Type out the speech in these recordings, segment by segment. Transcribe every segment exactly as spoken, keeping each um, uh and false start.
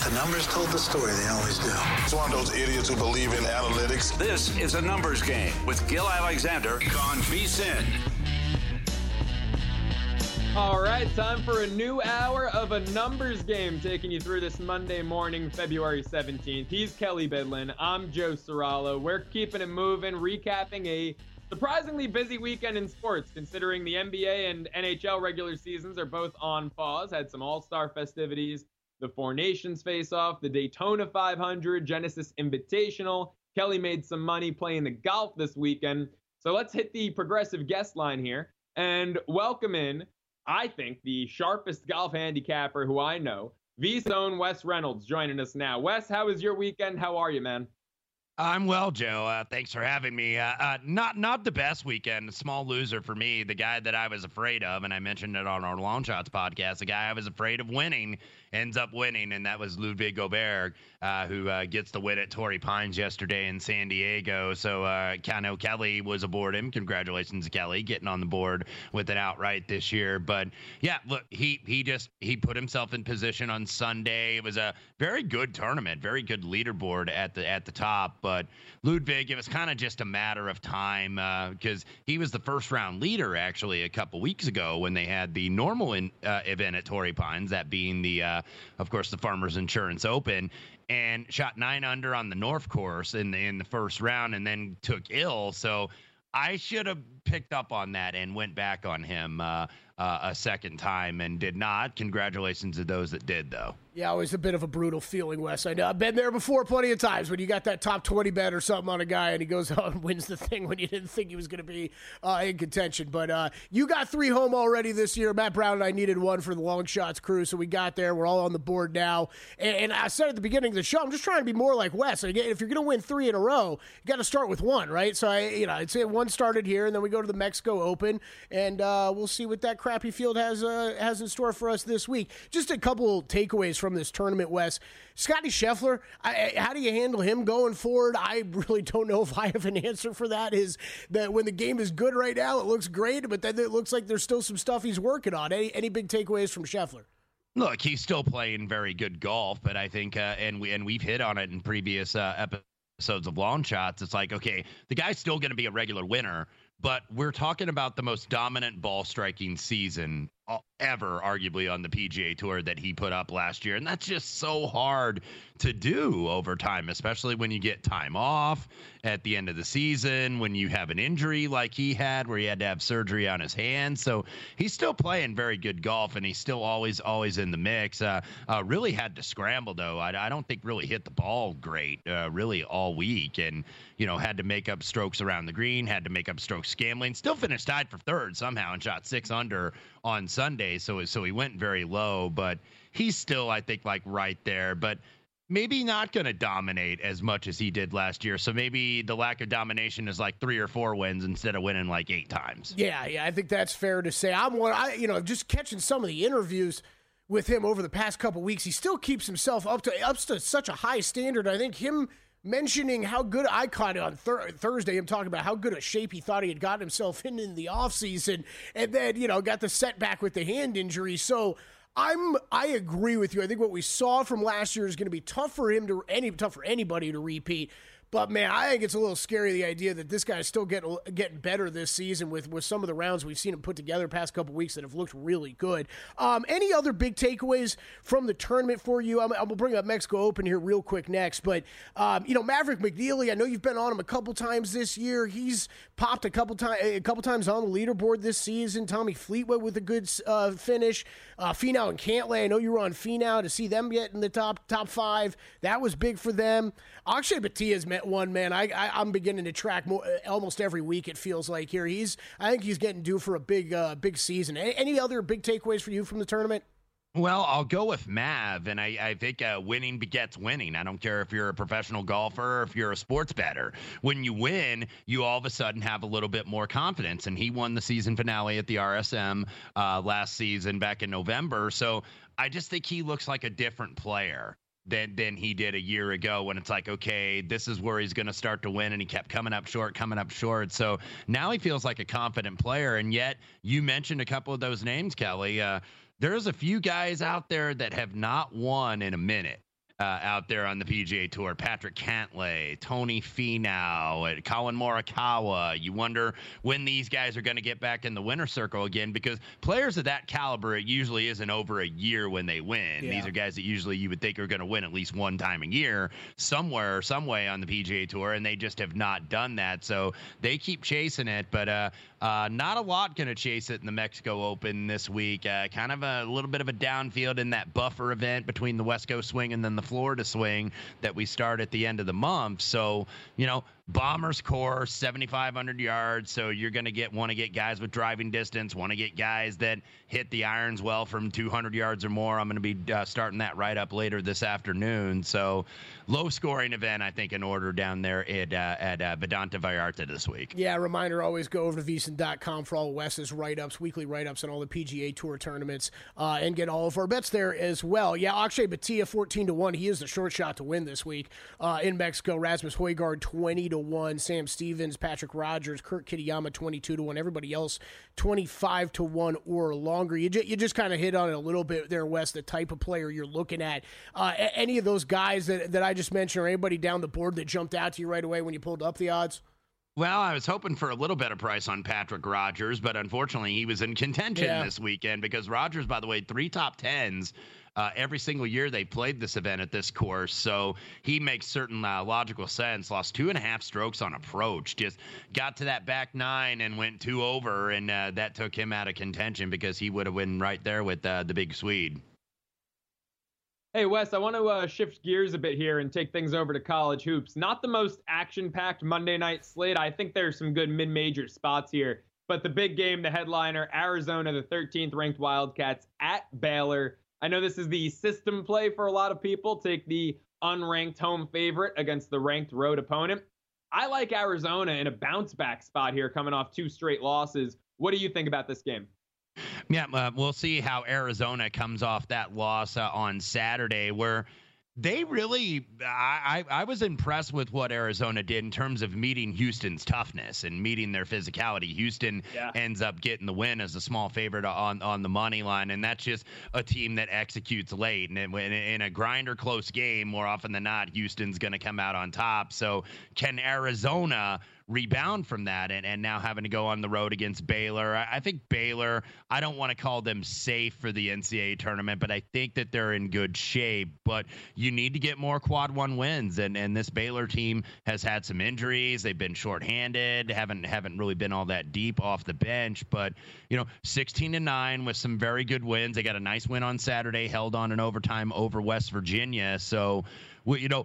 The numbers told the story. They always do. It's one of those idiots who believe in analytics. This is a numbers game with Gil Alexander on VSiN. All right, time for a new hour of a numbers game, taking you through this Monday morning, February seventeenth. He's Kelly Bidlin. I'm Joe Serralo. We're keeping it moving, recapping a surprisingly busy weekend in sports, considering the N B A and N H L regular seasons are both on pause. Had some all-star festivities, the Four Nations face-off, the Daytona five hundred, Genesis Invitational. Kelly made some money playing the golf this weekend. So let's hit the progressive guest line here and welcome in, I think, the sharpest golf handicapper who I know, VSiN's own Wes Reynolds, joining us now. Wes, how was your weekend? How are you, man? I'm well, Joe. Uh, thanks for having me. Uh, uh, not not the best weekend. A small loser for me. The guy that I was afraid of, and I mentioned it on our Long Shots podcast, the guy I was afraid of winning ends up winning, and that was Ludwig Gobert, uh, who uh, gets the win at Torrey Pines yesterday in San Diego. So uh, Cano Kelly was aboard him. Congratulations to Kelly getting on the board with an outright this year. But yeah, look, he he just he put himself in position on Sunday. It was a very good tournament, very good leaderboard at the at the top. But Ludwig, it was kind of just a matter of time because uh, he was the first round leader actually a couple weeks ago when they had the normal in, uh, event at Torrey Pines, that being the, uh, of course, the Farmers Insurance Open, and shot nine under on the North course in the in the first round, and then took ill. So I should have picked up on that and went back on him uh, uh, a second time and did not. Congratulations to those that did, though. Yeah, always a bit of a brutal feeling, Wes. I know. I've been there before plenty of times when you got that top twenty bet or something on a guy and he goes out and wins the thing when you didn't think he was going to be uh, in contention. But uh, you got three home already this year. Matt Brown and I needed one for the Long Shots crew, so we got there. We're all on the board now. And, and I said at the beginning of the show, I'm just trying to be more like Wes. Again, if you're going to win three in a row, you got to start with one, right? So, I, you know, I'd say one started here, and then we go to the Mexico Open, and uh, we'll see what that crappy field has, uh, has in store for us this week. Just a couple takeaways from this tournament, Wes. Scotty Scheffler, I, how do you handle him going forward? I really don't know if I have an answer for that. Is that when the game is good right now, it looks great, but then it looks like there's still some stuff he's working on. Any, any big takeaways from Scheffler? Look, he's still playing very good golf, but I think, uh, and we and we've hit on it in previous uh, episodes of Long Shots. It's like, okay, the guy's still going to be a regular winner, but we're talking about the most dominant ball striking season ever, arguably, on the P G A Tour that he put up last year. And that's just so hard to do over time, especially when you get time off at the end of the season, when you have an injury like he had where he had to have surgery on his hand. So he's still playing very good golf, and he's still always, always in the mix. Uh, uh, really had to scramble, though. I, I don't think really hit the ball great, uh, really all week. And, you know, had to make up strokes around the green, had to make up strokes gambling, still finished tied for third somehow and shot six under on Sunday. So, so he went very low, but he's still, I think, like right there, but maybe not going to dominate as much as he did last year. So maybe the lack of domination is like three or four wins instead of winning like eight times. Yeah. Yeah. I think that's fair to say. I'm one, I, you know, just catching some of the interviews with him over the past couple weeks. He still keeps himself up to, up to such a high standard. I think him mentioning how good I caught it on thir- Thursday, him talking about how good a shape he thought he had gotten himself in in the offseason, and then, you know, got the setback with the hand injury. So I'm, I agree with you. I think what we saw from last year is going to be tough for him to, any tough for anybody to repeat. But, man, I think it's a little scary, the idea that this guy is still getting getting better this season with, with some of the rounds we've seen him put together the past couple weeks that have looked really good. Um, any other big takeaways from the tournament for you? I'm, I'm going to bring up Mexico Open here real quick next. But, um, you know, Maverick McNeely, I know you've been on him a couple times this year. He's popped a couple, time, a couple times on the leaderboard this season. Tommy Fleetwood with a good uh, finish. Uh, Finau and Cantlay, I know you were on Finau to see them get in the top top five. That was big for them. Akshay Bhatia's met one, man. I, I, I'm beginning to track more, almost every week, it feels like here. He's, I think he's getting due for a big uh, big season. Any, any other big takeaways for you from the tournament? Well, I'll go with Mav, and I, I think uh, winning begets winning. I don't care if you're a professional golfer or if you're a sports bettor. When you win, you all of a sudden have a little bit more confidence, and he won the season finale at the R S M uh, last season back in November. So I just think he looks like a different player than than he did a year ago, when it's like, okay, this is where he's going to start to win, and he kept coming up short, coming up short. So now he feels like a confident player, and yet you mentioned a couple of those names, Kelly. Uh, there's a few guys out there that have not won in a minute. uh, out there on the P G A Tour. Patrick Cantlay, Tony Finau, Colin Morikawa. You wonder when these guys are going to get back in the winner's circle again, because players of that caliber, it usually isn't over a year when they win. Yeah. These are guys that usually you would think are going to win at least one time a year somewhere, some way on the P G A Tour, and they just have not done that. So they keep chasing it, but uh, uh, not a lot going to chase it in the Mexico Open this week. Uh, kind of a little bit of a downfield in that buffer event between the West Coast swing and then the Florida swing that we start at the end of the month. So, you know, Bombers course, seventy-five hundred yards. So you're going to get want to get guys with driving distance, want to get guys that hit the irons well from two hundred yards or more. I'm going to be uh, starting that right up later this afternoon. So low scoring event, I think, in order down there at uh, at uh, Vedanta Vallarta this week. Yeah, reminder, always go over to V S I N dot com for all Wes's write-ups, weekly write-ups on all the P G A Tour tournaments, uh, and get all of our bets there as well. Yeah, Akshay Bhatia, fourteen to one. He is the short shot to win this week uh, in Mexico. Rasmus Højgaard, twenty to one. Sam Stevens, Patrick Rogers, Kurt Kitayama, twenty-two to one. Everybody else, twenty-five to one or longer. You, ju- you just kind of hit on it a little bit there, Wes, the type of player you're looking at. Uh, any of those guys that, that I just mentioned, or anybody down the board that jumped out to you right away when you pulled up the odds? Well, I was hoping for a little better price on Patrick Rogers, but unfortunately he was in contention yeah. this weekend, because Rogers, by the way, three top tens uh, every single year they played this event at this course. So he makes certain uh, logical sense. Lost two and a half strokes on approach, just got to that back nine and went two over, and uh, that took him out of contention because he would have been right there with uh, the big Swede. Hey, Wes, I want to uh, shift gears a bit here and take things over to college hoops. Not the most action-packed Monday night slate. I think there's some good mid-major spots here. But the big game, the headliner, Arizona, the thirteenth ranked Wildcats at Baylor. I know this is the system play for a lot of people. Take the unranked home favorite against the ranked road opponent. I like Arizona in a bounce-back spot here, coming off two straight losses. What do you think about this game? Yeah, uh, we'll see how Arizona comes off that loss uh, on Saturday, where they really, I, I, I was impressed with what Arizona did in terms of meeting Houston's toughness and meeting their physicality. Houston yeah. ends up getting the win as a small favorite on, on the money line, and that's just a team that executes late. And in, in a grinder close game, more often than not, Houston's going to come out on top. So can Arizona rebound from that and, and now having to go on the road against Baylor? I, I think Baylor, I don't want to call them safe for the N C double A tournament, but I think that they're in good shape. But you need to get more quad one wins, and, and this Baylor team has had some injuries. They've been shorthanded, haven't haven't really been all that deep off the bench. But, you know, sixteen to nine with some very good wins. They got a nice win on Saturday, held on in overtime over West Virginia. So, well, you know,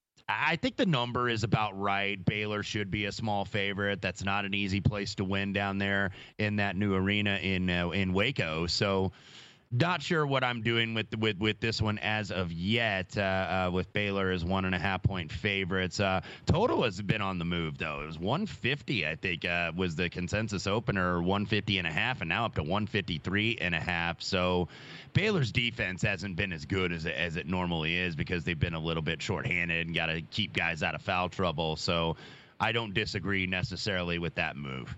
I think the number is about right. Baylor should be a small favorite. That's not an easy place to win down there in that new arena in uh, in Waco. So not sure what I'm doing with with with this one as of yet. Uh, uh, with Baylor as one and a half point favorites. Uh, total has been on the move though. It was one fifty, I think, uh, was the consensus opener, one fifty and a half, and now up to one fifty-three and a half. So Baylor's defense hasn't been as good as it, as it normally is, because they've been a little bit shorthanded and got to keep guys out of foul trouble. So I don't disagree necessarily with that move.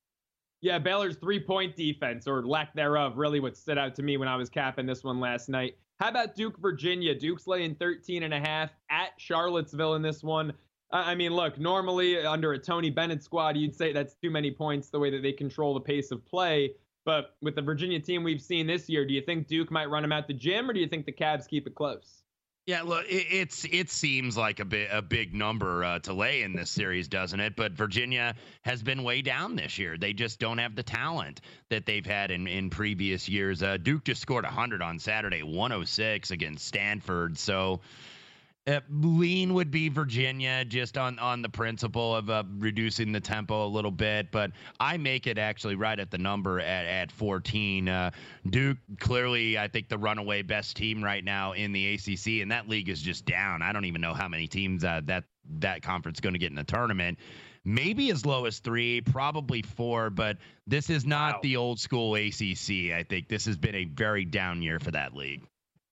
Yeah, Baylor's three-point defense, or lack thereof, really what stood out to me when I was capping this one last night. How about Duke, Virginia? Duke's laying thirteen and a half at Charlottesville in this one. I mean, look, normally under a Tony Bennett squad, you'd say that's too many points the way that they control the pace of play. But with the Virginia team we've seen this year, do you think Duke might run them out the gym, or do you think the Cavs keep it close? Yeah, look, it, it's it seems like a bit a big number uh, to lay in this series, doesn't it? But Virginia has been way down this year. They just don't have the talent that they've had in, in previous years. Uh, Duke just scored one hundred on Saturday, one oh six against Stanford. So Uh, lean would be Virginia, just on, on the principle of uh, reducing the tempo a little bit, but I make it actually right at the number at, at fourteen. Uh, Duke, clearly, I think the runaway best team right now in the A C C, and that league is just down. I don't even know how many teams uh, that that conference is going to get in the tournament. Maybe as low as three, probably four, but this is not wow. the old school A C C. I think this has been a very down year for that league.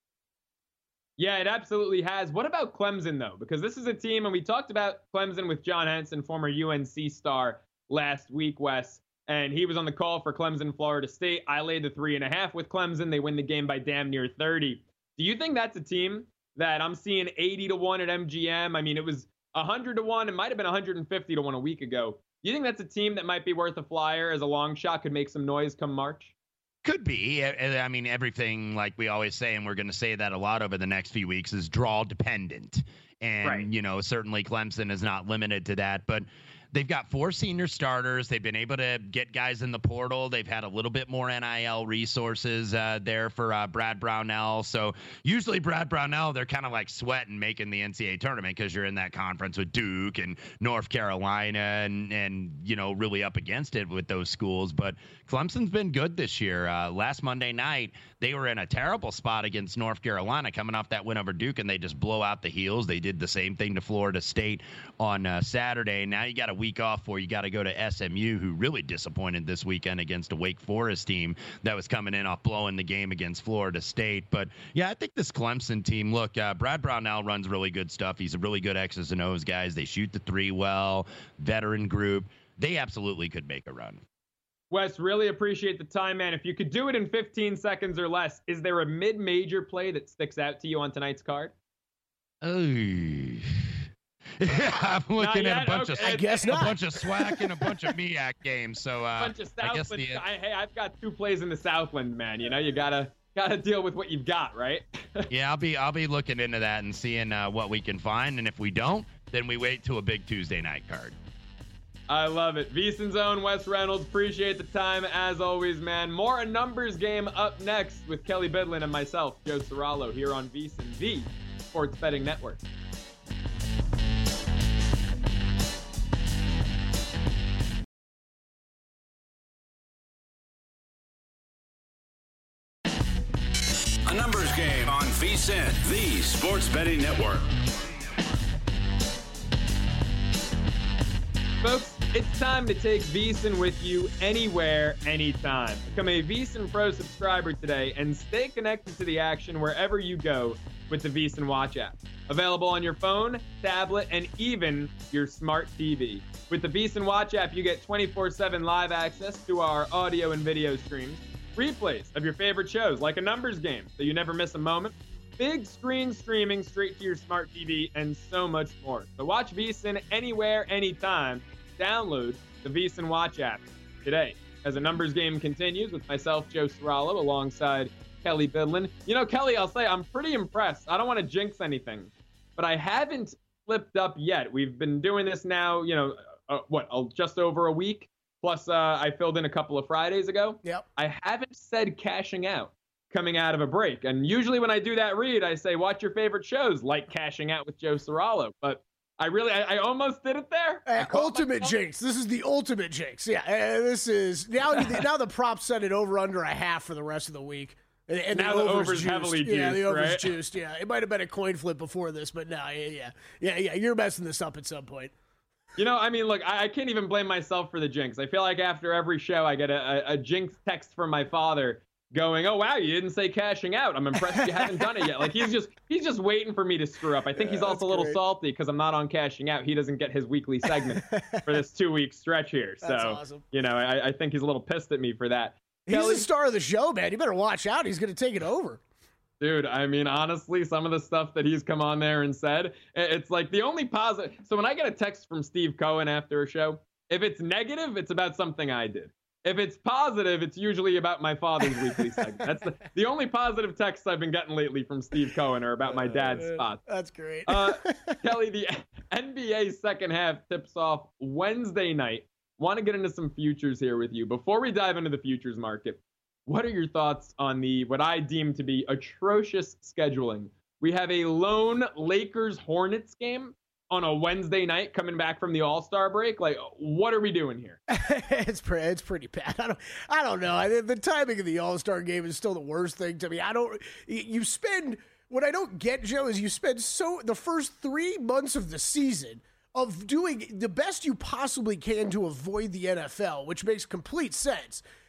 Yeah, it absolutely has. What about Clemson, though? Because this is a team, and we talked about Clemson with John Henson, former U N C star, last week, Wes, and he was on the call for Clemson, Florida State. I laid the three and a half with Clemson. They win the game by damn near thirty. Do you think that's a team that I'm seeing eighty to one at M G M. I mean, it was one hundred to one. It might have been one hundred fifty to one a week ago. You think that's a team that might be worth a flyer as a long shot, could make some noise come March? Could be. I mean, everything, like we always say, and we're going to say that a lot over the next few weeks, is draw dependent. And, right. you know, certainly Clemson is not limited to that. But they've got four senior starters. They've been able to get guys in the portal. They've had a little bit more N I L resources uh, there for uh, Brad Brownell. So usually Brad Brownell, they're kind of like sweating making the N C double A tournament because you're in that conference with Duke and North Carolina and, and, you know, really up against it with those schools. But Clemson's been good this year. Uh, last Monday night, they were in a terrible spot against North Carolina coming off that win over Duke, and they just blow out the heels. They did the same thing to Florida State on uh, Saturday. Now you got a week off where you got to go to S M U, who really disappointed this weekend against a Wake Forest team that was coming in off blowing the game against Florida State. But, yeah, I think this Clemson team, look, uh, Brad Brownell runs really good stuff. He's a really good X's and O's guys. They shoot the three well, veteran group. They absolutely could make a run. Wes, really appreciate the time, man. If you could do it in fifteen seconds or less, is there a mid-major play that sticks out to you on tonight's card? Oh, yeah, I'm looking at a bunch okay. I of guess a not. bunch of SWAC and a bunch of M E A C games. So uh, a bunch of Southland. I guess the, I, hey, I've got two plays in the Southland, man. You know, you gotta gotta deal with what you've got, right? yeah, I'll be I'll be looking into that and seeing uh, what we can find, and if we don't, then we wait till a big Tuesday night card. I love it. VSiN's own Wes Reynolds. Appreciate the time as always, man. More A Numbers Game up next with Kelly Bidlin and myself, Joe Serralo, here on VSiN, the Sports Betting Network. A Numbers Game on VSiN, the Sports Betting Network. Folks, it's time to take VSiN with you anywhere, anytime. Become a VSiN Pro subscriber today and stay connected to the action wherever you go with the VSiN Watch app. Available on your phone, tablet, and even your smart T V. With the VSiN Watch app, you get twenty-four seven live access to our audio and video streams, replays of your favorite shows like A Numbers Game so you never miss a moment, big screen streaming straight to your smart T V, and so much more. So watch VSiN anywhere, anytime. Download the VSiN Watch app today. As A Numbers Game continues with myself, Joe Serralo, alongside Kelly Bidlin. You know, Kelly, I'll say I'm pretty impressed. I don't want to jinx anything, but I haven't flipped up yet. We've been doing this now, you know, uh, what, uh, just over a week. Plus, uh, I filled in a couple of Fridays ago. Yep. I haven't said cashing out coming out of a break. And usually when I do that read, I say, watch your favorite shows, like Cashing Out with Joe Serralo. But I really, I, I almost did it there. Uh, ultimate jinx. This is the ultimate jinx. Yeah, uh, this is, now Now the prop set it over under a half for the rest of the week. And, and now the, the over's, over's juiced. heavily juiced, Yeah, the over's right? juiced, yeah. It might have been a coin flip before this, but no, yeah, yeah. Yeah, yeah, you're messing this up at some point. You know, I mean, look, I, I can't even blame myself for the jinx. I feel like after every show, I get a, a, a jinx text from my father going, "Oh wow, you didn't say cashing out. I'm impressed you haven't done it yet." Like he's just he's just waiting for me to screw up. I think yeah, he's also a little great. salty because I'm not on cashing out. He doesn't get his weekly segment for this two week stretch here. So That's awesome. You know, I, I think he's a little pissed at me for that. He's Kelly, the star of the show, man. You better watch out. He's going to take it over. Dude, I mean, honestly, some of the stuff that he's come on there and said, it's like the only positive. So when I get a text from Steve Cohen after a show, if it's negative, it's about something I did. If it's positive, it's usually about my father's weekly segment. That's the, the only positive texts I've been getting lately from Steve Cohen are about my dad's uh, spots. That's great. uh, Kelly, the N B A second half tips off Wednesday night. Want to get into some futures here with you. Before we dive into the futures market, what are your thoughts on the what I deem to be atrocious scheduling? We have a lone Lakers-Hornets game on a Wednesday night coming back from the All-Star break. Like, what are we doing here? it's pretty, it's pretty bad. I don't, I don't know. I, the timing of the All-Star game is still the worst thing to me. I don't. You spend what I don't get, Joe, is you spend so the first three months of the season of doing the best you possibly can to avoid the N F L, which makes complete sense.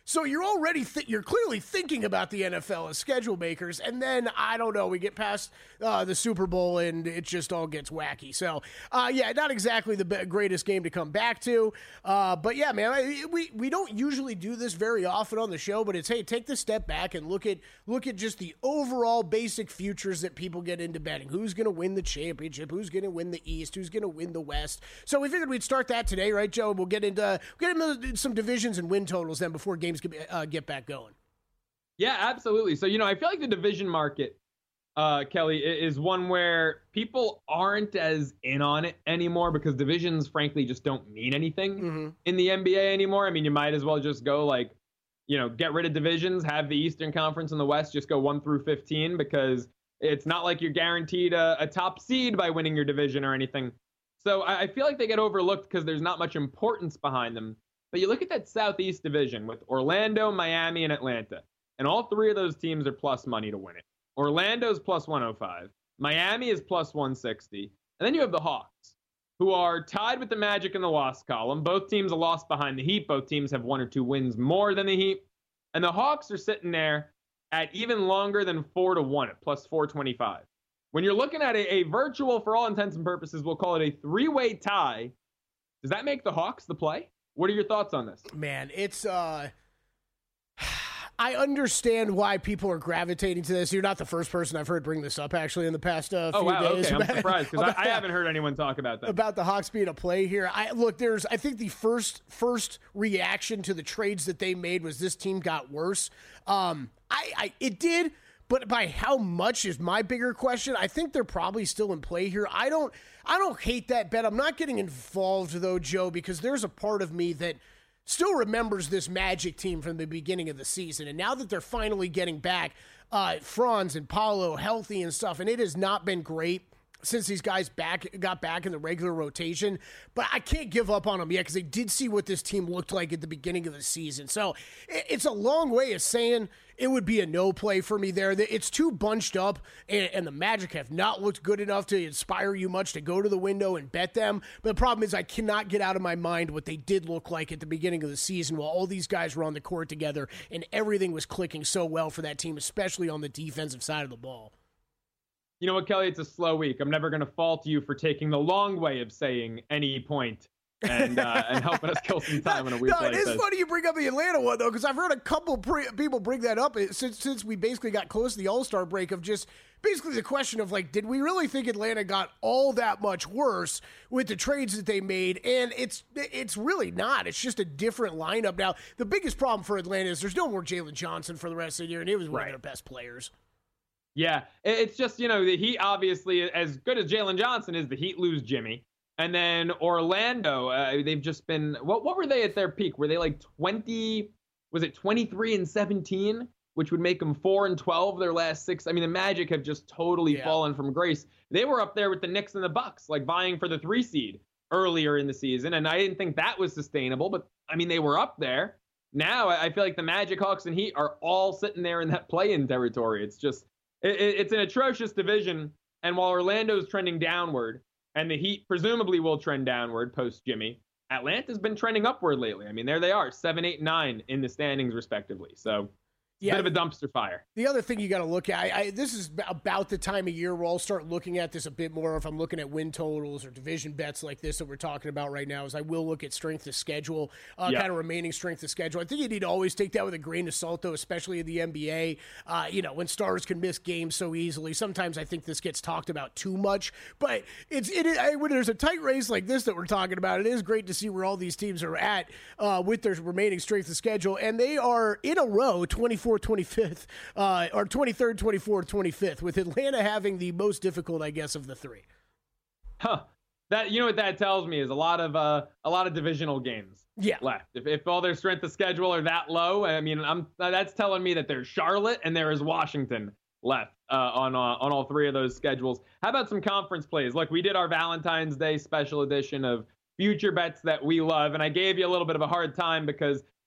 So you're already th- you're clearly thinking about the N F L as schedule makers, and then I don't know, we get past uh, the Super Bowl and it just all gets wacky. So uh, yeah, not exactly the be- greatest game to come back to, uh, but yeah, man, I, we we don't usually do this very often on the show, but it's hey, take the step back and look at look at just the overall basic futures that people get into betting. Who's going to win the championship? Who's going to win the East? Who's going to win the West? So we figured we'd start that today, right, Joe? We'll get into we'll get into some divisions and win totals then before games get, uh, get back going. Yeah, absolutely. So, you know, I feel like the division market, uh, Kelly, is one where people aren't as in on it anymore because divisions, frankly, just don't mean anything mm-hmm. in the N B A anymore. I mean, you might as well just go like, you know, get rid of divisions, have the Eastern Conference and the West just go one through fifteen because it's not like you're guaranteed a, a top seed by winning your division or anything. So I, I feel like they get overlooked because there's not much importance behind them. But you look at that Southeast division with Orlando, Miami, and Atlanta, and all three of those teams are plus money to win it. Orlando's plus one oh five, Miami is plus one sixty, and then you have the Hawks, who are tied with the Magic in the loss column. Both teams are lost behind the Heat. Both teams have one or two wins more than the Heat. And the Hawks are sitting there at even longer than four to one at plus four twenty-five. When you're looking at a, a virtual, for all intents and purposes, we'll call it a three-way tie, does that make the Hawks the play? What are your thoughts on this? Man, it's uh I understand why people are gravitating to this. You're not the first person I've heard bring this up, actually, in the past uh, few oh, wow, days. Okay, I'm surprised, because I, I haven't heard anyone talk about that. About the Hawks being a play here. I Look, there's, I think the first first reaction to the trades that they made was this team got worse. Um, I, I It did, but by how much is my bigger question. I think they're probably still in play here. I don't, I don't hate that bet. I'm not getting involved, though, Joe, because there's a part of me that still remembers this Magic team from the beginning of the season. And now that they're finally getting back, uh, Franz and Paolo healthy and stuff, and it has not been great since these guys back got back in the regular rotation. But I can't give up on them yet because I did see what this team looked like at the beginning of the season. So it's a long way of saying it would be a no play for me there. It's too bunched up, and, and the Magic have not looked good enough to inspire you much to go to the window and bet them. But the problem is I cannot get out of my mind what they did look like at the beginning of the season while all these guys were on the court together and everything was clicking so well for that team, especially on the defensive side of the ball. You know what, Kelly? It's a slow week. I'm never going to fault you for taking the long way of saying any point and uh, and helping us kill some time in a week no, like it is this. funny you bring up the Atlanta one, though, because I've heard a couple pre- people bring that up since since we basically got close to the All-Star break of just basically the question of, like, did we really think Atlanta got all that much worse with the trades that they made? And it's it's really not. It's just a different lineup now. The biggest problem for Atlanta is there's no more Jalen Johnson for the rest of the year, and he was one right. of their best players. Yeah, it's just, you know, the Heat, obviously, as good as Jalen Johnson is, the Heat lose Jimmy. And then Orlando, uh, they've just been, what what were they at their peak? Were they like twenty, was it twenty-three and seventeen, which would make them four and twelve their last six? I mean, the Magic have just totally yeah. fallen from grace. They were up there with the Knicks and the Bucks, like vying for the three seed earlier in the season. And I didn't think that was sustainable, but I mean, they were up there. Now I feel like the Magic, Hawks, and Heat are all sitting there in that play-in territory. It's just, it, it's an atrocious division. And while Orlando's trending downward, and the Heat presumably will trend downward post Jimmy, Atlanta's been trending upward lately. I mean, there they are, seven, eight, nine in the standings respectively. So yeah, bit of a dumpster fire. The other thing you got to look at, I, I, this is about the time of year where I'll start looking at this a bit more if I'm looking at win totals or division bets like this that we're talking about right now, is I will look at strength of schedule, uh, yeah. kind of remaining strength of schedule. I think you need to always take that with a grain of salt, though, especially in the N B A. Uh, you know, when stars can miss games so easily, sometimes I think this gets talked about too much. But it's it, I, when there's a tight race like this that we're talking about, it is great to see where all these teams are at uh, with their remaining strength of schedule. And they are in a row, twenty-fourth, twenty-fifth, uh, or twenty-third, twenty-fourth, twenty-fifth, with Atlanta having the most difficult, I guess, of the three. Huh. That, you know what that tells me is a lot of uh, a lot of divisional games yeah. left. If if all their strength of schedule are that low, I mean, I'm that's telling me that there's Charlotte and there is Washington left uh, on uh, on all three of those schedules. How about some conference plays? Look, we did our Valentine's Day special edition of future bets that we love, and I gave you a little bit of a hard time because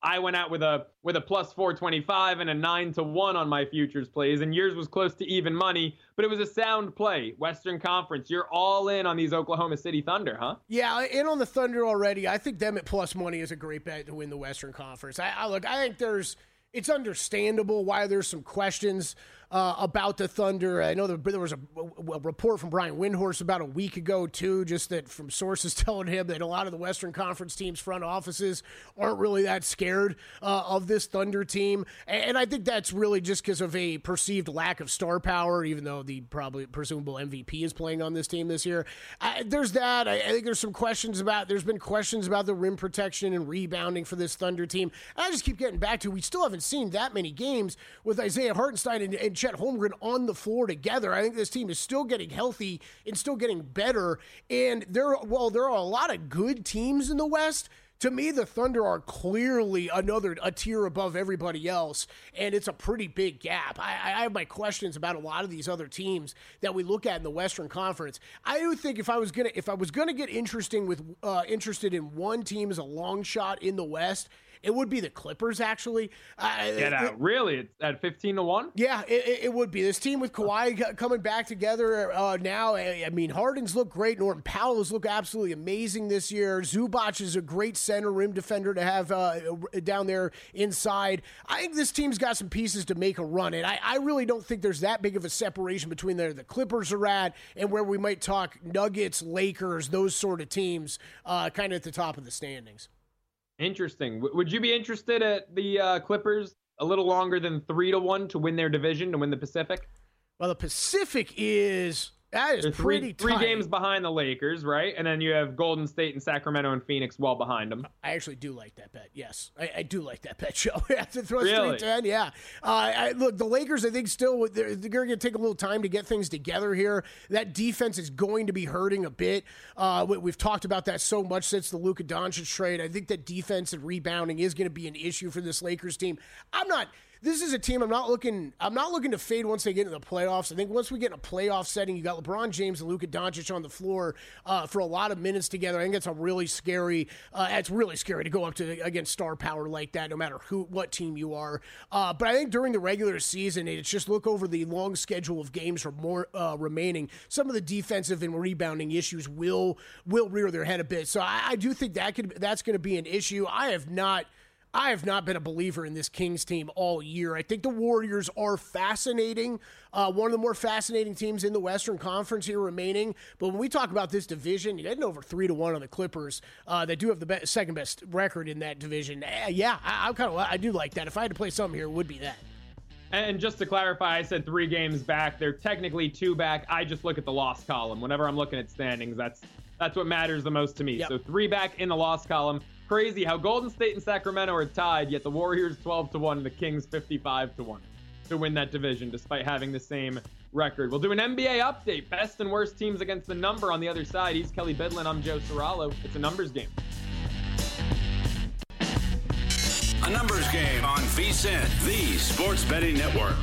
I went out with a with a plus four twenty-five and a nine to one on my futures plays, and yours was close to even money, but it was a sound play. Western Conference, you're all in on these Oklahoma City Thunder, huh? Yeah, in on the Thunder already. I think them at plus money is a great bet to win the Western Conference. I, I look, I think there's, it's understandable why there's some questions uh, about the Thunder. I know there was a, a report from Brian Windhorst about a week ago, too, just that from sources telling him that a lot of the Western Conference teams' front offices aren't really that scared uh, of this Thunder team. And I think that's really just because of a perceived lack of star power, even though the probably presumable M V P is playing on this team this year. I, there's that. I, I think there's some questions about, there's been questions about the rim protection and rebounding for this Thunder team. And I just keep getting back to, we still haven't seen that many games with Isaiah Hartenstein and, and Chet Holmgren on the floor together. I think this team is still getting healthy and still getting better. And there, well, there are a lot of good teams in the West. To me, the Thunder are clearly another a tier above everybody else, and it's a pretty big gap. I, I have my questions about a lot of these other teams that we look at in the Western Conference. I do think if I was gonna if I was gonna get interesting with uh, interested in one team as a long shot in the West, it would be the Clippers, actually. Uh, Get out. it, really? It's at fifteen to one? Yeah, it, it would be. This team with Kawhi coming back together uh, now, I, I mean, Harden's look great. Norton Powell's look absolutely amazing this year. Zubac is a great center rim defender to have uh, down there inside. I think this team's got some pieces to make a run, and I, I really don't think there's that big of a separation between where the Clippers are at and where we might talk Nuggets, Lakers, those sort of teams uh, kind of at the top of the standings. Interesting. W- would you be interested at the uh, Clippers a little longer than three to one to win their division, to win the Pacific? Well, the Pacific is that is They're three, pretty three tight. games behind the Lakers, right? And then you have Golden State and Sacramento and Phoenix well behind them. I actually do like that bet. Yes, I, I do like that bet, Joe. After throw Really? three ten, yeah. Uh, I, look, the Lakers, I think, still they're, they're going to take a little time to get things together here. That defense is going to be hurting a bit. Uh, we, we've talked about that so much since the Luka Doncic trade. I think that defense and rebounding is going to be an issue for this Lakers team. I'm not. This is a team I'm not looking I'm not looking to fade once they get into the playoffs. I think once we get in a playoff setting, you got LeBron James and Luka Doncic on the floor uh, for a lot of minutes together. I think it's a really scary uh, it's really scary to go up to against star power like that, no matter who what team you are. Uh, but I think during the regular season, it's just look over the long schedule of games for more uh, remaining. Some of the defensive and rebounding issues will will rear their head a bit. So I, I do think that could that's going to be an issue. I have not I have not been a believer in this Kings team all year. I think the Warriors are fascinating, uh, one of the more fascinating teams in the Western Conference here remaining. But when we talk about this division, you're getting over three to one on the Clippers. Uh, they do have the best, second best record in that division. Uh, yeah, I, I'm kind of I do like that. If I had to play something here, it would be that. And just to clarify, I said three games back. They're technically two back. I just look at the loss column. Whenever I'm looking at standings, that's that's what matters the most to me. Yep. So three back in the loss column. Crazy how Golden State and Sacramento are tied, yet the Warriors twelve to one and the Kings fifty-five to one to win that division, despite having the same record. We'll do an N B A update. Best and worst teams against the number on the other side. He's Kelly Bidlin. I'm Joe Serralo. It's a numbers game. A numbers game on VSiN, the Sports Betting Network.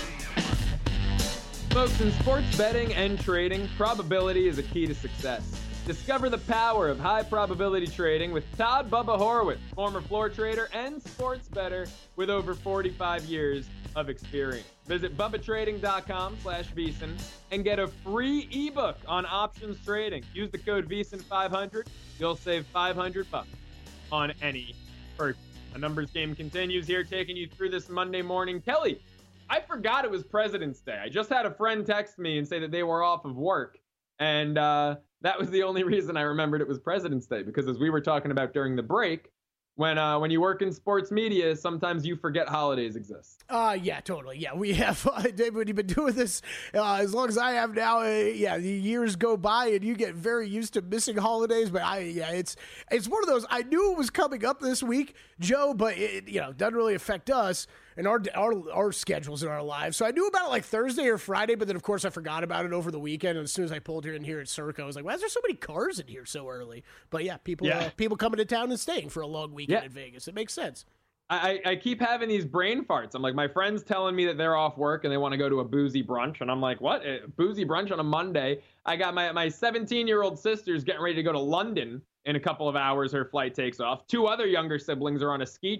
Folks, in sports betting and trading, probability is a key to success. Discover the power of high probability trading with Todd Bubba Horowitz, former floor trader and sports bettor with over forty-five years of experience. Visit bubba trading dot com slash VSiN and get a free ebook on options trading. Use the code V S I N five hundred. You'll save five hundred bucks on any purchase. A numbers game continues here, taking you through this Monday morning. Kelly, I forgot it was President's Day. I just had a friend text me and say that they were off of work. And uh, that was the only reason I remembered it was President's Day, because as we were talking about during the break, when uh, when you work in sports media, sometimes you forget holidays exist. Uh, yeah, totally. Yeah, we have, uh, David, you've been doing this uh, as long as I have now. Uh, yeah, the years go by and you get very used to missing holidays. But I, yeah, it's it's one of those. I knew it was coming up this week, Joe, but it, you know, doesn't really affect us and our, our our schedules in our lives. So I knew about it like Thursday or Friday, but then of course I forgot about it over the weekend. And as soon as I pulled here in here at Circa, I was like, why is there so many cars in here so early? But yeah, people Yeah. Uh, people coming to town and staying for a long weekend Yeah. in Vegas. It makes sense. I, I keep having these brain farts. I'm like, my friend's telling me that they're off work and they want to go to a boozy brunch. And I'm like, what? A boozy brunch on a Monday? I got my my seventeen-year-old sister's getting ready to go to London in a couple of hours. Her flight takes off. Two other younger siblings are on a ski trip.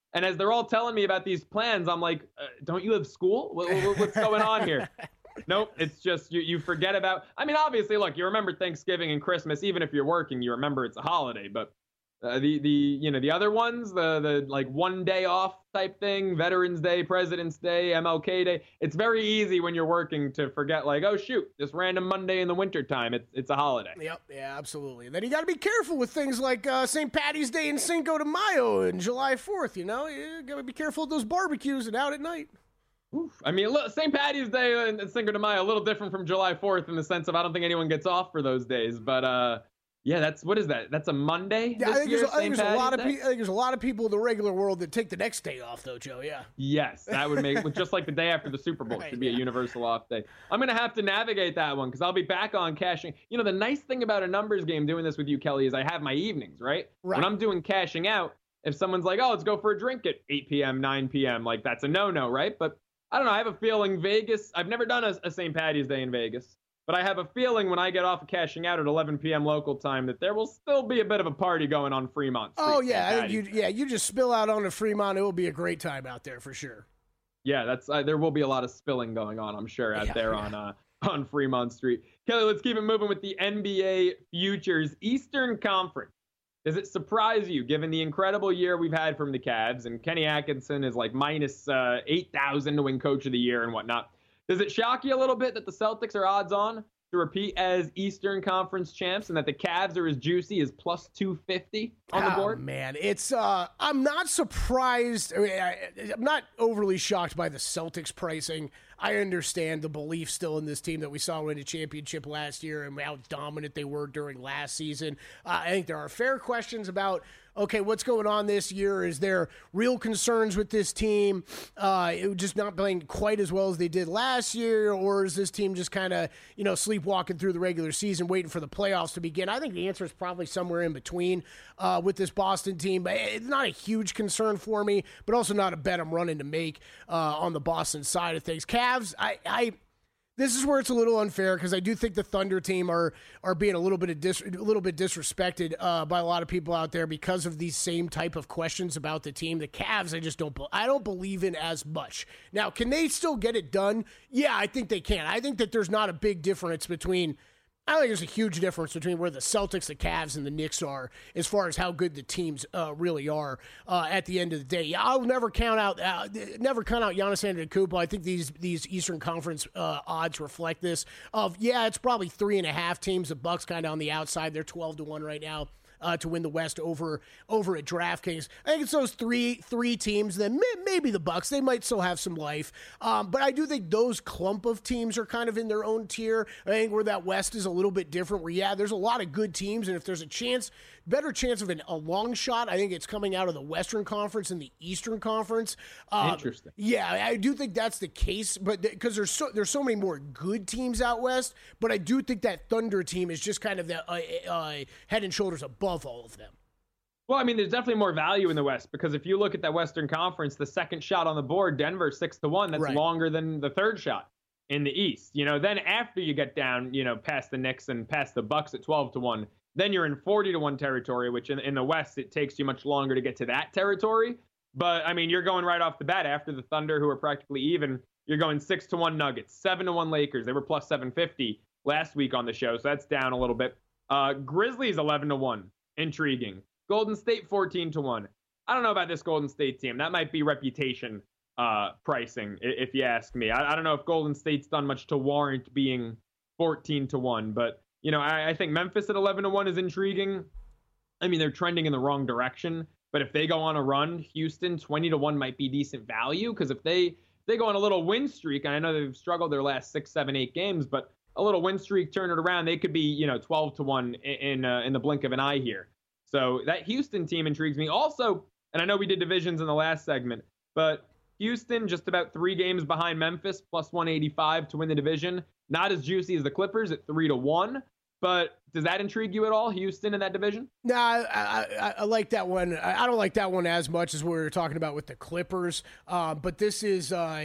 And as they're all telling me about these plans, I'm like, uh, don't you have school? What, what, what's going on here? Nope, it's just you, you forget about. I mean, obviously, look, you remember Thanksgiving and Christmas, even if you're working, you remember it's a holiday. But uh, the the you know the other ones, the the like one day off type thing, Veterans Day, President's Day, M L K Day. It's very easy when you're working to forget, like, oh shoot, this random Monday in the wintertime, it's it's a holiday. Yep, yeah, absolutely. And then you got to be careful with things like uh, Saint Patty's Day and Cinco de Mayo and July fourth. You know, you got to be careful of those barbecues and out at night. Oof. I mean, look, Saint Patty's Day and Cinco de Mayo a little different from July fourth in the sense of I don't think anyone gets off for those days. But uh, yeah, that's what is that? That's a Monday. Yeah, this I think, year, there's, I think there's a lot of Day? pe- I think there's a lot of people in the regular world that take the next day off, though, Joe. Yeah. Yes, that would make just like the day after the Super Bowl Right, should be yeah. a universal off day. I'm gonna have to navigate that one because I'll be back on cashing. You know, the nice thing about a numbers game doing this with you, Kelly, is I have my evenings, right? Right. When I'm doing cashing out, if someone's like, "Oh, let's go for a drink at eight p.m., nine p.m.," like that's a no-no, right? But I don't know. I have a feeling Vegas. I've never done a, a Saint Patty's Day in Vegas, but I have a feeling when I get off of cashing out at eleven p.m. local time that there will still be a bit of a party going on Fremont Street. Oh yeah, I Saint think you Patty's. yeah you just spill out onto Fremont. It will be a great time out there for sure. Yeah, that's uh, there will be a lot of spilling going on, I'm sure, out Yeah, there yeah. on uh, on Fremont Street. Kelly, let's keep it moving with the N B A futures Eastern Conference. Does it surprise you, given the incredible year we've had from the Cavs, and Kenny Atkinson is like minus uh, eight thousand to win Coach of the Year and whatnot? Does it shock you a little bit that the Celtics are odds on to repeat as Eastern Conference champs, and that the Cavs are as juicy as plus two fifty on the Oh, board? man, it's uh, I'm not surprised. I mean, I, I'm not overly shocked by the Celtics pricing. I understand the belief still in this team that we saw win a championship last year and how dominant they were during last season. Uh, I think there are fair questions about, okay, what's going on this year? Is there real concerns with this team? Uh, it just not playing quite as well as they did last year, or is this team just kind of, you know, sleepwalking through the regular season, waiting for the playoffs to begin? I think the answer is probably somewhere in between uh, with this Boston team. But it's not a huge concern for me, but also not a bet I'm running to make uh, on the Boston side of things. Cavs, I, I this is where it's a little unfair because I do think the Thunder team are are being a little bit of dis, a little bit disrespected uh, by a lot of people out there because of these same type of questions about the team. The Cavs, I just don't be- I don't believe in as much. Now, can they still get it done? Yeah, I think they can. I think that there's not a big difference between. I think there's a huge difference between where the Celtics, the Cavs, and the Knicks are as far as how good the teams uh, really are uh, at the end of the day. I'll never count out, uh, never count out Giannis Antetokounmpo. I think these these Eastern Conference uh, odds reflect this. Of yeah, it's probably three and a half teams. The Bucks kind of on the outside. They're twelve to one right now. Uh, to win the West over over at DraftKings. I think it's those three three teams. Then may, maybe the Bucks. They might still have some life, um, but I do think those clump of teams are kind of in their own tier. I think where that West is a little bit different. Where yeah, there's a lot of good teams, and if there's a chance, better chance of an, a long shot, I think it's coming out of the Western Conference and the Eastern Conference. Um, Interesting. Yeah, I do think that's the case, but because there's so there's so many more good teams out West. But I do think that Thunder team is just kind of the uh, uh, head and shoulders above all of them. Well, I mean, there's definitely more value in the West because if you look at that Western Conference, the second shot on the board, Denver six to one. That's Right. longer than the third shot in the East. You know, then after you get down, you know, past the Knicks and past the Bucks at twelve to one, then you're in forty to one territory, which in, in the West it takes you much longer to get to that territory. But I mean, you're going right off the bat after the Thunder, who are practically even. You're going six to one Nuggets, seven to one Lakers. They were plus seven fifty last week on the show, so that's down a little bit. Uh, Grizzlies eleven to one. Intriguing. Golden State fourteen to one. I don't know about this Golden State team. That might be reputation uh, pricing, if you ask me. I, I don't know if Golden State's done much to warrant being fourteen to one, but you know, I, I think Memphis at eleven to one is intriguing. I mean, they're trending in the wrong direction, but if they go on a run, Houston twenty to one might be decent value because if they if they go on a little win streak, and I know they've struggled their last six, seven, eight games, but a little win streak, turn it around, they could be, you know, twelve to one in in, uh, in the blink of an eye here. So that Houston team intrigues me. Also, and I know we did divisions in the last segment, but Houston just about three games behind Memphis, plus one eighty-five to win the division. Not as juicy as the Clippers at three to one. But does that intrigue you at all, Houston in that division? No, nah, I, I, I like that one. I, I don't like that one as much as we were talking about with the Clippers. Uh, but this is, uh,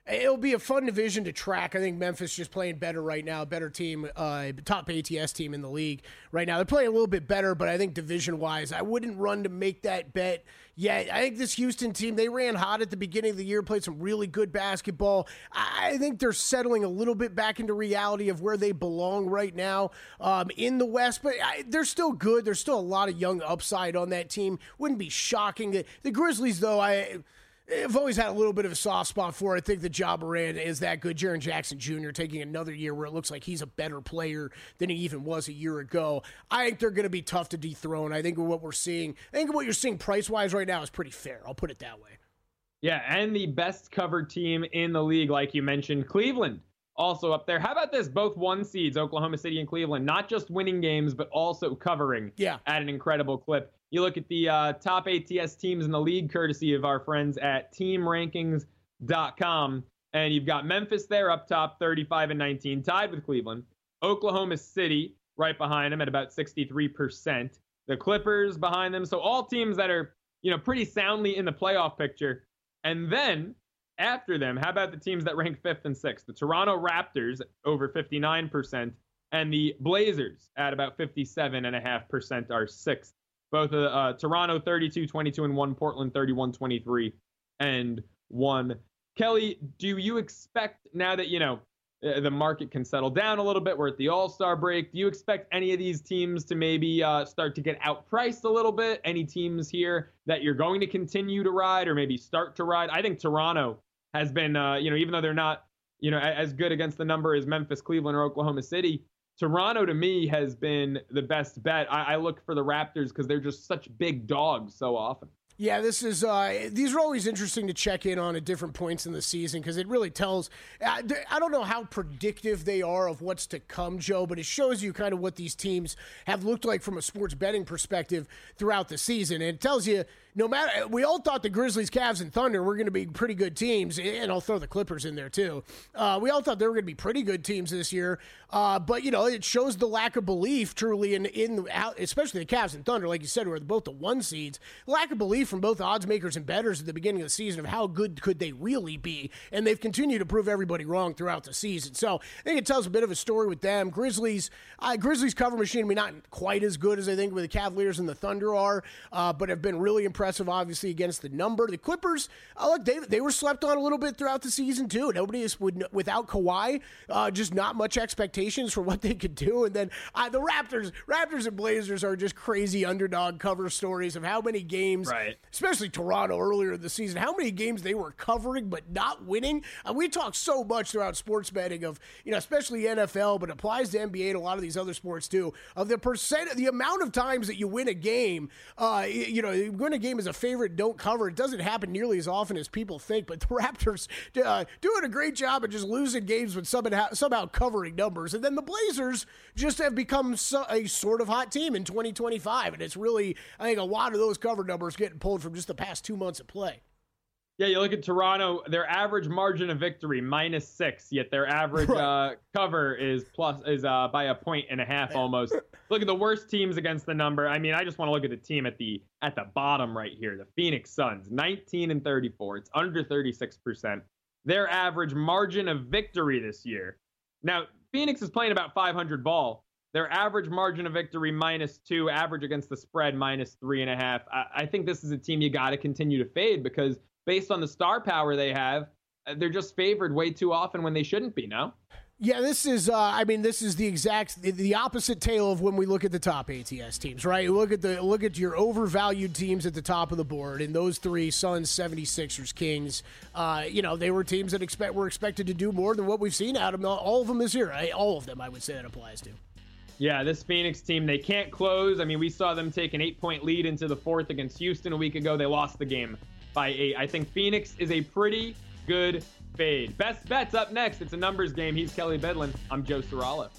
It'll be a fun division to track. I think Memphis just playing better right now, better team, uh, top A T S team in the league right now. They're playing a little bit better, but I think division-wise, I wouldn't run to make that bet yet. I think this Houston team, they ran hot at the beginning of the year, played some really good basketball. I think they're settling a little bit back into reality of where they belong right now um, in the West, but I, they're still good. There's still a lot of young upside on that team. Wouldn't be shocking. The, the Grizzlies, though, I... I've always had a little bit of a soft spot for it. I think that Ja Morant is that good. Jaren Jackson Junior taking another year where it looks like he's a better player than he even was a year ago. I think they're going to be tough to dethrone. I think what we're seeing, I think what you're seeing price-wise right now is pretty fair. I'll put it that way. Yeah, and the best covered team in the league, like you mentioned, Cleveland, also up there. How about this? Both one seeds, Oklahoma City and Cleveland, not just winning games, but also covering yeah. at an incredible clip. You look at the uh, top A T S teams in the league, courtesy of our friends at team rankings dot com. And you've got Memphis there up top, thirty-five and nineteen, tied with Cleveland. Oklahoma City right behind them at about sixty-three percent. The Clippers behind them. So all teams that are, you know, pretty soundly in the playoff picture. And then after them, how about the teams that rank fifth and sixth? The Toronto Raptors over fifty-nine percent and the Blazers at about fifty-seven point five percent are sixth. Both uh, uh, Toronto thirty-two twenty-two and one, Portland thirty-one twenty-three and one. Kelly, do you expect now that, you know, uh, the market can settle down a little bit, we're at the All-Star break, do you expect any of these teams to maybe uh, start to get outpriced a little bit? Any teams here that you're going to continue to ride or maybe start to ride? I think Toronto has been, uh, you know, even though they're not, you know, as good against the number as Memphis, Cleveland, or Oklahoma City, Toronto, to me, has been the best bet. I, I look for the Raptors because they're just such big dogs so often. Yeah, this is. Uh, these are always interesting to check in on at different points in the season because it really tells. I, I don't know how predictive they are of what's to come, Joe, but it shows you kind of what these teams have looked like from a sports betting perspective throughout the season. And it tells you, no matter, we all thought the Grizzlies, Cavs, and Thunder were going to be pretty good teams, and I'll throw the Clippers in there too. Uh, we all thought they were going to be pretty good teams this year, uh, but you know, it shows the lack of belief truly in in especially the Cavs and Thunder, like you said, who are both the one seeds. Lack of belief from both odds makers and bettors at the beginning of the season of how good could they really be, and they've continued to prove everybody wrong throughout the season. So I think it tells a bit of a story with them. Grizzlies, uh, Grizzlies cover machine, I mean, not quite as good as I think with the Cavaliers and the Thunder are, uh, but have been really impressive, obviously, against the number. The Clippers, uh, look, they they were slept on a little bit throughout the season too. Nobody is would, without Kawhi, uh, just not much expectations for what they could do. And then uh, the Raptors, Raptors and Blazers are just crazy underdog cover stories of how many games, right, especially Toronto earlier in the season, how many games they were covering but not winning. Uh, we talk so much throughout sports betting of, you know, especially N F L, but applies to N B A and a lot of these other sports too, of the percent, the amount of times that you win a game. Uh, you, you know, you win a game as a favorite, don't cover. It doesn't happen nearly as often as people think, but the Raptors uh, doing a great job of just losing games but somehow, somehow covering numbers. And then the Blazers just have become so, a sort of hot team in twenty twenty-five, and it's really, I think, a lot of those cover numbers getting pulled from just the past two months of play. Yeah, you look at Toronto, their average margin of victory, minus six, yet their average uh, cover is plus is uh, by a point and a half almost. Look at the worst teams against the number. I mean, I just want to look at the team at the at the bottom right here, the Phoenix Suns, nineteen and thirty-four. It's under thirty-six percent. Their average margin of victory this year. Now, Phoenix is playing about five hundred ball. Their average margin of victory, minus two, average against the spread, minus three and a half. I, I think this is a team you got to continue to fade because based on the star power they have, they're just favored way too often when they shouldn't be, no? Yeah, this is, uh, I mean, this is the exact, the, the opposite tale of when we look at the top A T S teams, right? Look at the, look at your overvalued teams at the top of the board, and those three, Suns, seventy-sixers, Kings, uh, you know, they were teams that expect were expected to do more than what we've seen out of them. All of them this year, right? All of them, I would say that applies to. Yeah, this Phoenix team, they can't close. I mean, we saw them take an eight-point lead into the fourth against Houston a week ago. They lost the game by eight. I think Phoenix is a pretty good fade. Best bets up next. It's a numbers game. He's Kelly Bidlin. I'm Joe Serralo.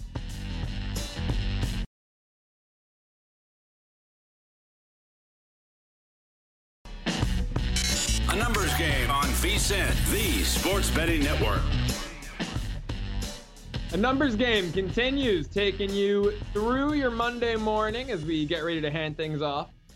A numbers game on VSiN, the sports betting network. A numbers game continues, taking you through your Monday morning as we get ready to hand things off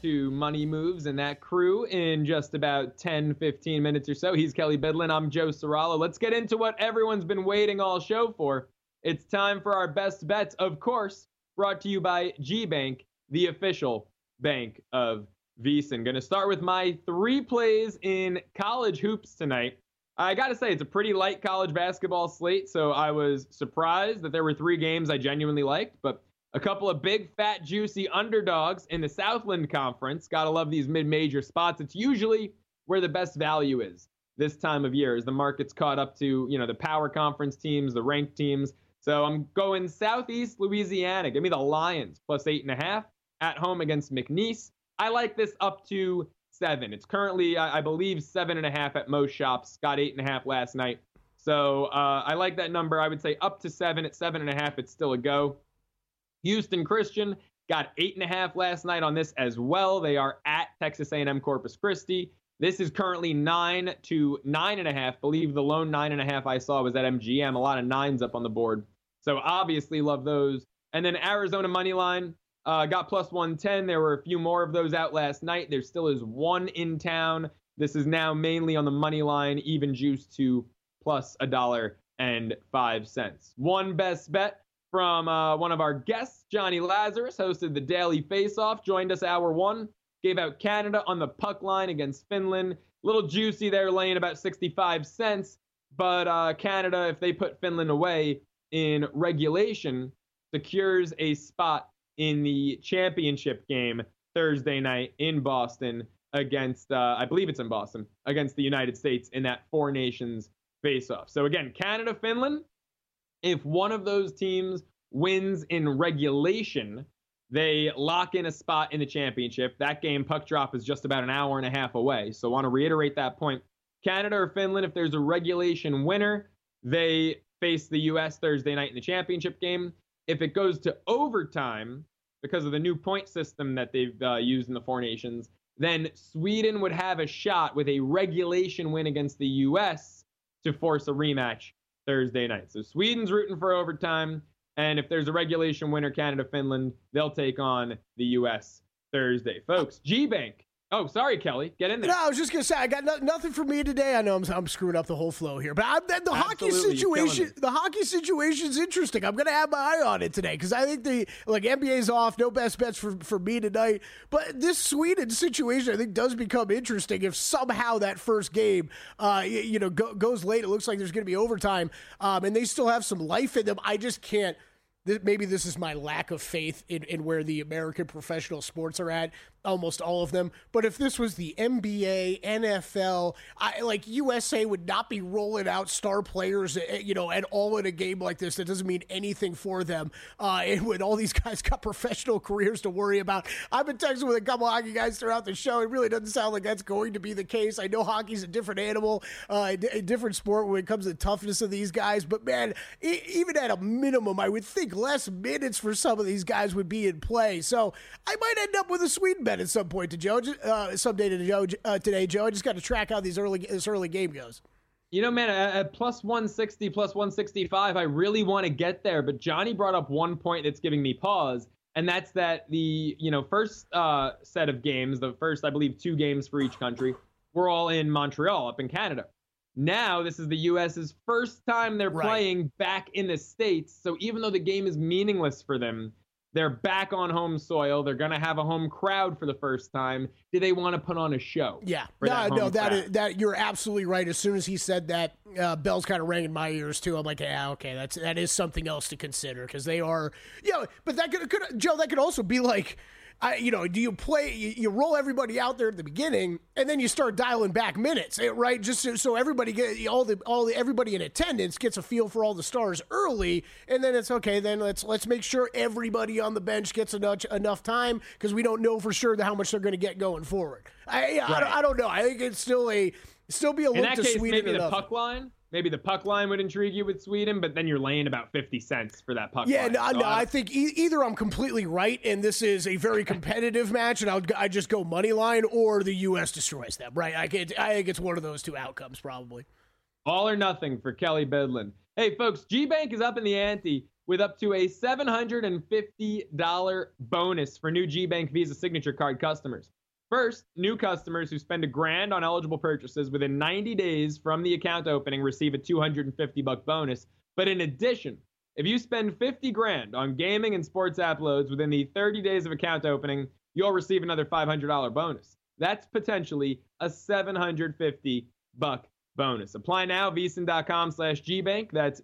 to Money Moves and that crew in just about ten, fifteen minutes or so. He's Kelly Bidlin. I'm Joe Serralo. Let's get into what everyone's been waiting all show for. It's time for our best bets, of course, brought to you by G-Bank, the official bank of VSiN. Going to start with my three plays in college hoops tonight. I got to say, it's a pretty light college basketball slate, so I was surprised that there were three games I genuinely liked, but a couple of big, fat, juicy underdogs in the Southland Conference. Got to love these mid-major spots. It's usually where the best value is this time of year as the market's caught up to, you know, the power conference teams, the ranked teams. So I'm going Southeast Louisiana. Give me the Lions plus eight and a half at home against McNeese. I like this up to seven. It's currently, I believe, seven and a half at most shops. Got eight and a half last night. So uh, I like that number. I would say up to seven. At seven and a half, it's still a go. Houston Christian got eight and a half last night on this as well. They are at Texas A and M Corpus Christi. This is currently nine to nine and a half. I believe the lone nine and a half I saw was at M G M. A lot of nines up on the board. So obviously love those. And then Arizona money line. Uh, got plus one ten. There were a few more of those out last night. There still is one in town. This is now mainly on the money line, even juice to plus a dollar and five cents. One best bet from uh, one of our guests, Johnny Lazarus, hosted the Daily Face-Off, joined us hour one, gave out Canada on the puck line against Finland. Little juicy there, laying about sixty-five cents. But uh, Canada, if they put Finland away in regulation, secures a spot in the championship game Thursday night in Boston against, uh, I believe it's in Boston, against the United States in that Four Nations face-off. So again, Canada, Finland, if one of those teams wins in regulation, they lock in a spot in the championship. That game, puck drop, is just about an hour and a half away. So I want to reiterate that point. Canada or Finland, if there's a regulation winner, they face the U S Thursday night in the championship game. If it goes to overtime, because of the new point system that they've uh, used in the Four Nations, then Sweden would have a shot with a regulation win against the U S to force a rematch Thursday night. So Sweden's rooting for overtime, and if there's a regulation winner, Canada, Finland, they'll take on the U S Thursday. Folks, G-Bank. Oh, sorry, Kelly. Get in there. No, I was just going to say, I got no, nothing for me today. I know I'm, I'm screwing up the whole flow here, but I, the, the hockey situation, the hockey situation is interesting. I'm going to have my eye on it today because I think the like N B A's off. No best bets for, for me tonight. But this Sweden situation, I think, does become interesting if somehow that first game, uh, you, you know, go, goes late. It looks like there's going to be overtime, um, and they still have some life in them. I just can't. Maybe this is my lack of faith in, in where the American professional sports are at, almost all of them. But if this was the N B A, N F L, I, like U S A would not be rolling out star players, you know, at all in a game like this. That doesn't mean anything for them. Uh, and when all these guys got professional careers to worry about, I've been texting with a couple hockey guys throughout the show. It really doesn't sound like that's going to be the case. I know hockey's a different animal, uh, a different sport when it comes to the toughness of these guys. But man, even at a minimum, I would think less minutes for some of these guys would be in play. So I might end up with a Sweden bet at some point to Joe, uh, someday to Joe uh, today, Joe. I just got to track how these early this early game goes. You know, man, at plus one sixty, plus one sixty-five, I really want to get there. But Johnny brought up one point that's giving me pause, and that's that the you know first uh, set of games, the first I believe two games for each country, were all in Montreal, up in Canada. Now, this is the U S's first time they're right. playing back in the States. So even though the game is meaningless for them, they're back on home soil. They're going to have a home crowd for the first time. Do they want to put on a show? Yeah. No, that no, that crowd? is, that you're absolutely right. As soon as he said that, uh, bells kind of rang in my ears too. I'm like, yeah, okay, that's that is something else to consider because they are, yeah. You know, but that could, could, Joe, that could also be like, I, you know, do you play, you, you roll everybody out there at the beginning and then you start dialing back minutes, right? Just so, so everybody get all the, all the, everybody in attendance gets a feel for all the stars early. And then it's okay. Then let's, let's make sure everybody on the bench gets enough, enough time because we don't know for sure how much they're going to get going forward. I, right. I, don't, I don't know. I think it's still a, still be a look to case, Sweden. Maybe the puck line. Maybe the puck line would intrigue you with Sweden, but then you're laying about fifty cents for that puck yeah, line. Yeah, no, so no, I think e- either I'm completely right, and this is a very competitive match, and I'll I just go money line, or the U S destroys them, right? I, get, I think it's one of those two outcomes, probably. All or nothing for Kelly Bidlin. Hey, folks, G-Bank is up in the ante with up to a seven hundred fifty dollars bonus for new G-Bank Visa Signature Card customers. First, new customers who spend a grand on eligible purchases within ninety days from the account opening receive a two hundred fifty buck bonus. But in addition, if you spend fifty grand on gaming and sports app loads within the thirty days of account opening, you'll receive another five hundred dollars bonus. That's potentially a seven hundred fifty buck bonus. Apply now, vsin.com slash gbank. That's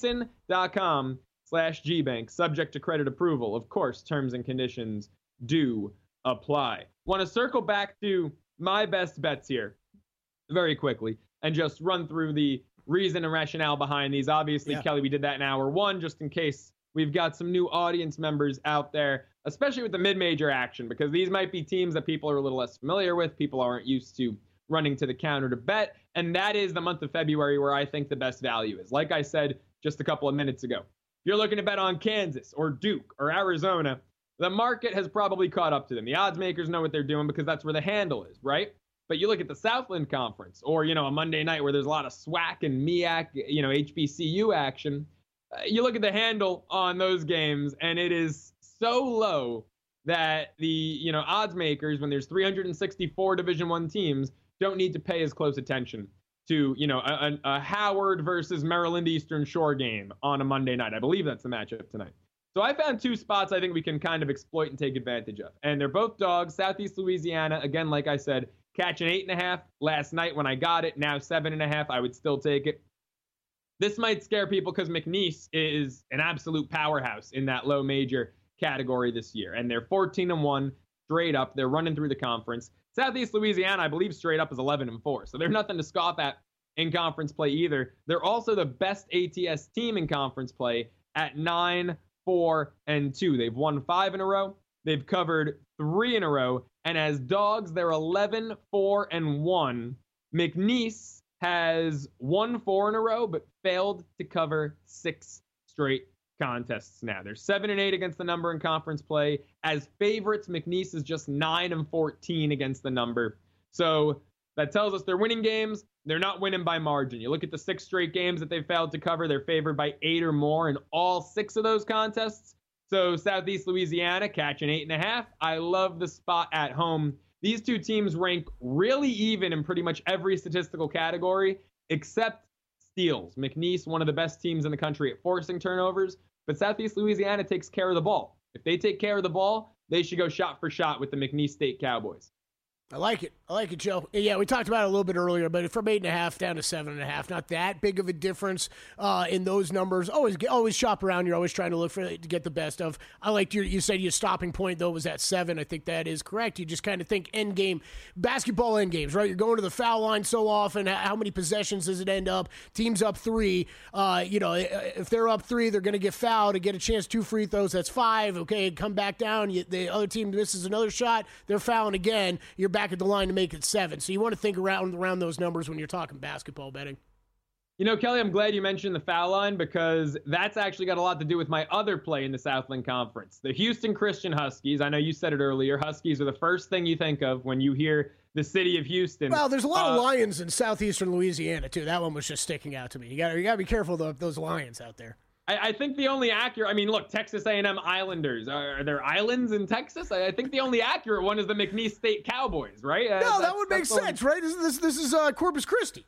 vsin.com slash gbank. Subject to credit approval. Of course, terms and conditions do apply. Want to circle back to my best bets here very quickly and just run through the reason and rationale behind these. Obviously, yeah. Kelly, we did that in hour one just in case we've got some new audience members out there, especially with the mid-major action, because these might be teams that people are a little less familiar with. People aren't used to running to the counter to bet, and that is the month of February where I think the best value is. Like I said just a couple of minutes ago, if you're looking to bet on Kansas or Duke or Arizona, the market has probably caught up to them. The odds makers know what they're doing because that's where the handle is, right? But you look at the Southland Conference or, you know, a Monday night where there's a lot of SWAC and M E A C, you know, H B C U action. Uh, you look at the handle on those games and it is so low that the, you know, odds makers, when there's three hundred sixty-four Division One teams, don't need to pay as close attention to, you know, a, a Howard versus Maryland Eastern Shore game on a Monday night. I believe that's the matchup tonight. So I found two spots I think we can kind of exploit and take advantage of. And they're both dogs. Southeast Louisiana, again, like I said, catching eight and a half last night when I got it. Now seven and a half. I would still take it. This might scare people because McNeese is an absolute powerhouse in that low major category this year. And they're fourteen and one straight up. They're running through the conference. Southeast Louisiana, I believe, straight up is eleven and four. So they're nothing to scoff at in conference play either. They're also the best A T S team in conference play at nine, four, and two. They've won five in a row. They've covered three in a row. And as dogs, they're eleven, four, and one. McNeese has won four in a row, but failed to cover six straight contests now. They're seven and eight against the number in conference play. As favorites, McNeese is just nine and fourteen against the number. So that tells us they're winning games. They're not winning by margin. You look at the six straight games that they've failed to cover. They're favored by eight or more in all six of those contests. So Southeast Louisiana catching eight and a half. I love the spot at home. These two teams rank really even in pretty much every statistical category except steals. McNeese, one of the best teams in the country at forcing turnovers, but Southeast Louisiana takes care of the ball. If they take care of the ball, they should go shot for shot with the McNeese State Cowboys. I like it. I like it, Joe. Yeah, we talked about it a little bit earlier, but from eight and a half down to seven and a half, not that big of a difference uh, in those numbers. Always, always shop around. You're always trying to look for to get the best of. I liked your. You said your stopping point though was at seven. I think that is correct. You just kind of think end game, basketball end games, right? You're going to the foul line so often. How many possessions does it end up? Teams up three. Uh, you know, if they're up three, they're going to get fouled and get a chance. Two free throws. That's five. Okay, come back down. You, the other team misses another shot. They're fouling again. You're back at the line to make it seven. So you want to think around around those numbers when you're talking basketball betting. You know, Kelly, I'm glad you mentioned the foul line because that's actually got a lot to do with my other play in the Southland Conference. The Houston Christian Huskies. I know you said it earlier. Huskies are the first thing you think of when you hear the city of Houston. Well, there's a lot uh, of Lions in southeastern Louisiana, too. That one was just sticking out to me. You got you got to be careful of those Lions out there. I think the only accurate, I mean, look, Texas A and M Islanders. Are, are there islands in Texas? I think the only accurate one is the McNeese State Cowboys, right? Uh, no, that would make sense, right? This this, this is uh, Corpus Christi.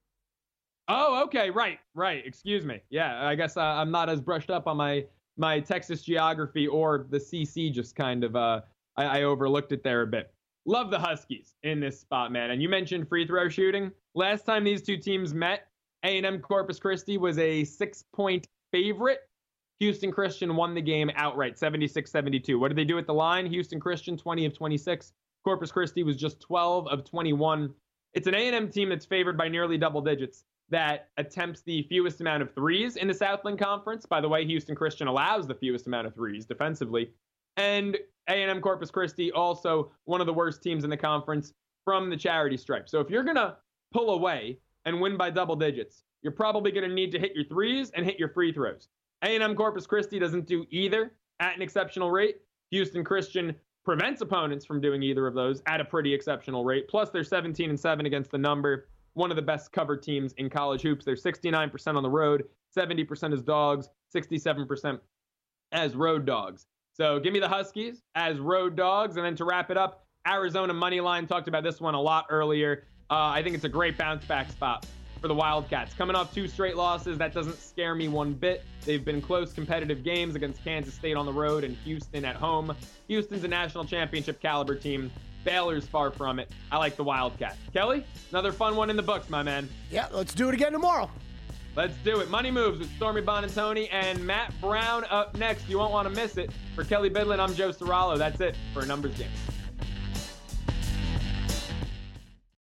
Oh, okay, right, right. Excuse me. Yeah, I guess uh, I'm not as brushed up on my my Texas geography or the C C. Just kind of, uh, I, I overlooked it there a bit. Love the Huskies in this spot, man. And you mentioned free throw shooting. Last time these two teams met, A and M Corpus Christi was a six-point favorite. Houston Christian won the game outright, seventy-six seventy-two. What did they do at the line? Houston Christian, twenty of twenty-six. Corpus Christi was just twelve of twenty-one. It's an A and M team that's favored by nearly double digits that attempts the fewest amount of threes in the Southland Conference. By the way, Houston Christian allows the fewest amount of threes defensively. And A and M Corpus Christi, also one of the worst teams in the conference from the charity stripe. So if you're going to pull away and win by double digits, you're probably going to need to hit your threes and hit your free throws. A and M Corpus Christi doesn't do either at an exceptional rate. Houston Christian prevents opponents from doing either of those at a pretty exceptional rate. Plus, they're seventeen and seven against the number. One of the best covered teams in college hoops. They're sixty-nine percent on the road, seventy percent as dogs, sixty-seven percent as road dogs. So give me the Huskies as road dogs. And then to wrap it up, Arizona money line, talked about this one a lot earlier. Uh, I think it's a great bounce back spot for the Wildcats. Coming off two straight losses, that doesn't scare me one bit. They've been close competitive games against Kansas State on the road and Houston at home. Houston's a national championship caliber team. Baylor's far from it. I like the Wildcats. Kelly, another fun one in the books, my man. Yeah, let's do it again tomorrow. Let's do it. Money Moves with Stormy Bonantoni and Matt Brown up next. You won't want to miss it. For Kelly Bidlin, I'm Joe Serralo. That's it for a Numbers Game.